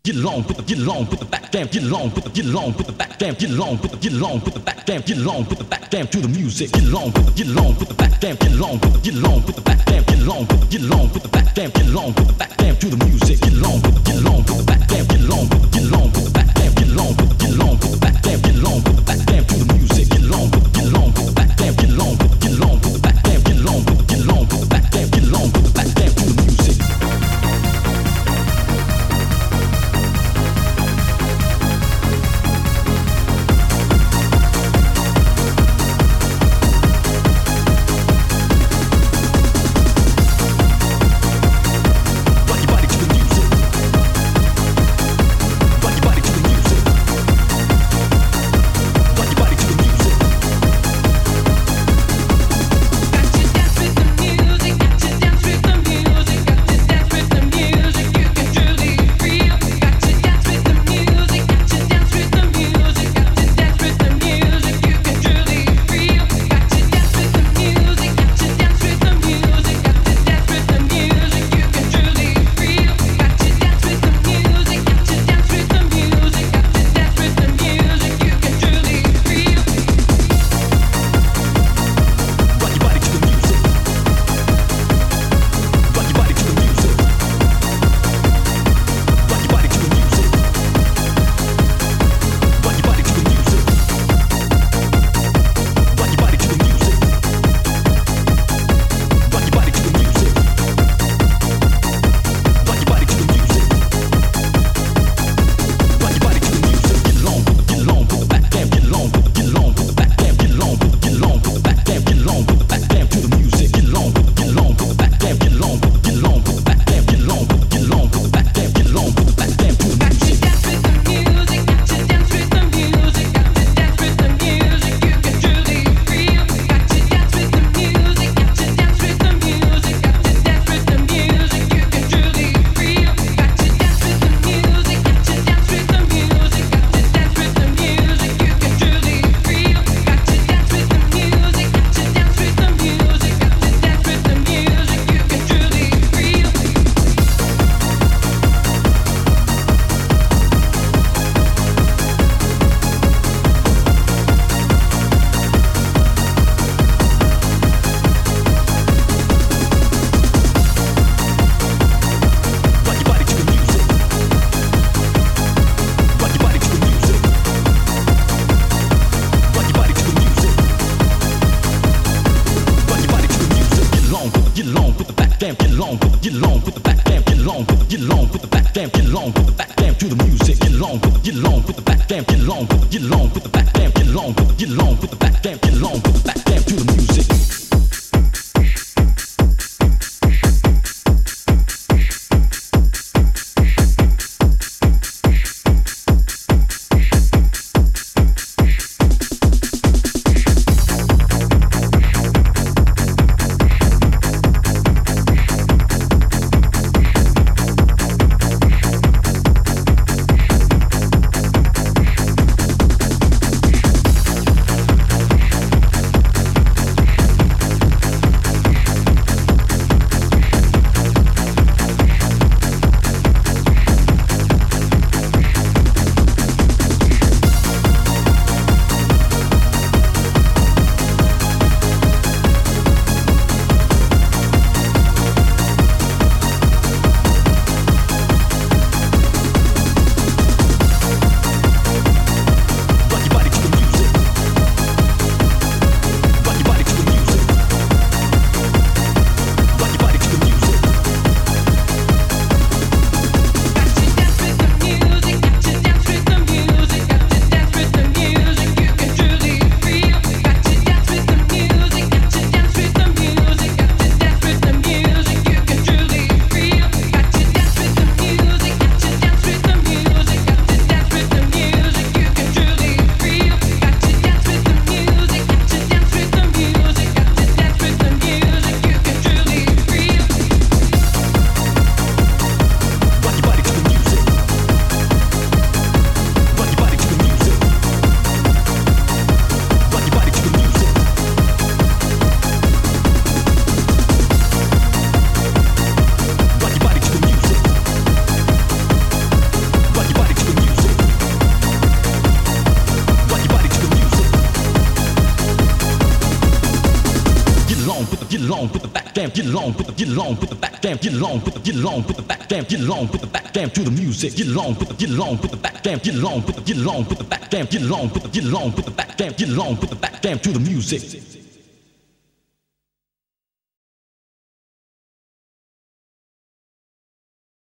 Get along with the back jam. Get along with the back jam. Get along with the back jam. Get along with the back jam to the music. Get along with the back jam. Get along with the back jam. Get along with the back jam. Get along with the back jam to the music. Get along with the back jam. Get along with the back jam. Get along with the back jam. Get along with the back jam to the music. Get along with the back jam. Get along with the back jam. Get along with the back jam. Get along with the back jam to the music. get along with the back jam, get along with the get along with the back jam, get along with the get along with the back jam, get along with the back jam to the music, get along with the get along with the back jam, get along with the get along with the back jam, get along with the get along with the back jam, get along with the back jam to the music.